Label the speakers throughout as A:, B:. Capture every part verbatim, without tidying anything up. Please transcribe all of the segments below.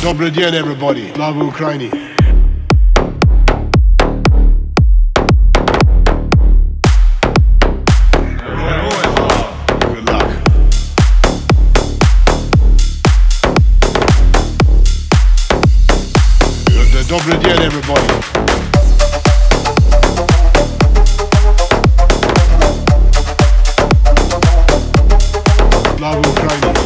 A: Добрый день, everybody. Slava Ukraini. Good luck. Добрый день, everybody. Slava Ukraini.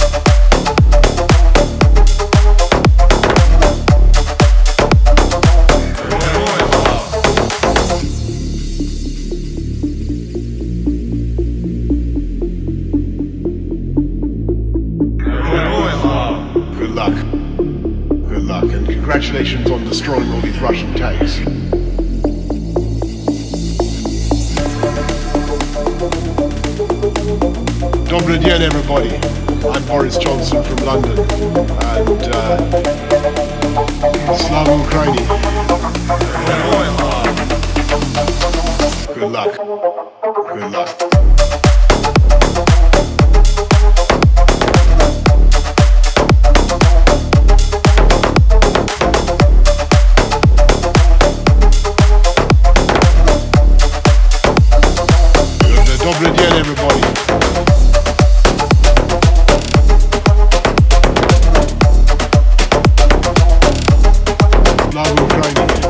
A: Good luck. Good luck, and congratulations on destroying all these Russian tanks. Добрый день, everybody. I'm Boris Johnson from London, and uh, Slava Ukraini. Good luck. Good luck. Добрый день, everybody. Slava Ukraini.